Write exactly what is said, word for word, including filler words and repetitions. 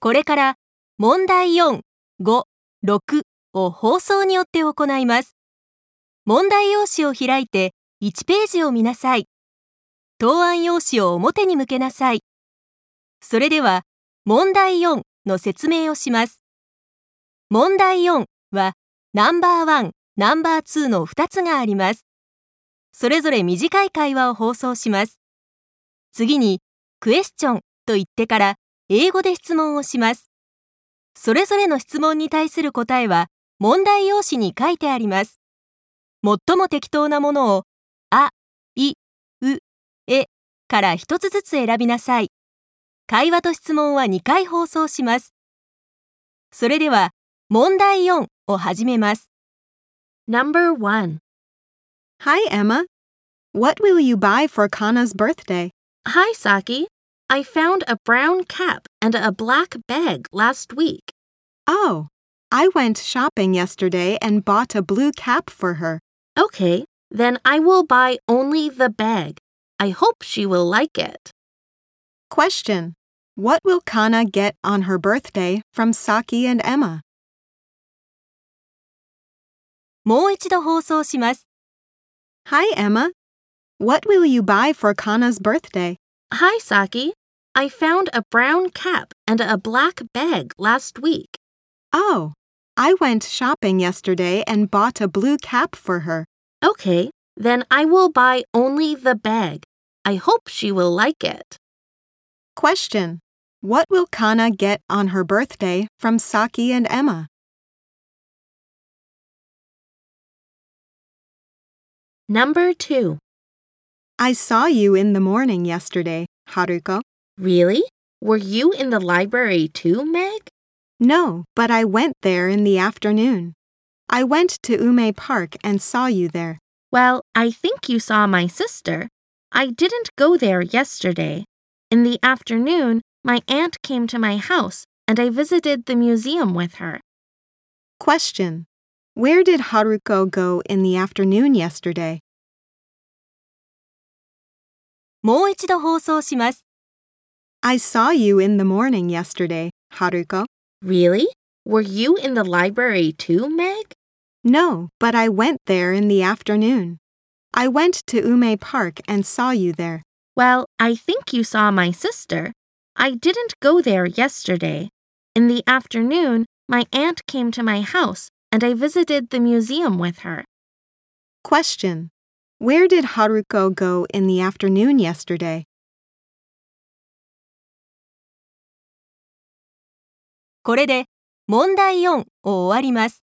これから問題よん、ご、ろくを放送によって行います。問題用紙を開いていちページを見なさい。答案用紙を表に向けなさい。それでは問題よんの説明をします。問題よんはナンバーワン、ナンバーツーのふたつがあります。それぞれ短い会話を放送します。次にクエスチョンと言ってから英語で質問をします。それぞれの質問に対する答えは問題用紙に書いてあります。最も適当なものをあ、い、う、えからひとつずつ選びなさい。会話と質問はにかい放送します。それでは問題よんを始めます。 Number one. Hi, Emma. What will you buy for Kana's birthday? Hi, Saki. I found a brown cap and a black bag last week. Oh, I went shopping yesterday and bought a blue cap for her. Okay, then I will buy only the bag. I hope she will like it. Question. What will Kana get on her birthday from Saki and Emma? もう一度放送します。 Hi, Emma. What will you buy for Kana's birthday? Hi, Saki. I found a brown cap and a black bag last week. Oh, I went shopping yesterday and bought a blue cap for her. Okay, then I will buy only the bag. I hope she will like it. Question. What will Kana get on her birthday from Saki and Emma? Number two. I saw you in the morning yesterday, Haruko. Really? Were you in the library too, Meg? No, but I went there in the afternoon. I went to Ume Park and saw you there. Well, I think you saw my sister. I didn't go there yesterday. In the afternoon, my aunt came to my house and I visited the museum with her. Question. Where did Haruko go in the afternoon yesterday? もう一度放送します。 I saw you in the morning yesterday, Haruko. Really? Were you in the library too, Meg? No, but I went there in the afternoon. I went to Ume Park and saw you there. Well, I think you saw my sister. I didn't go there yesterday. In the afternoon, my aunt came to my house and I visited the museum with her. Question. Where did Haruko go in the afternoon yesterday? これで問題よんを終わります。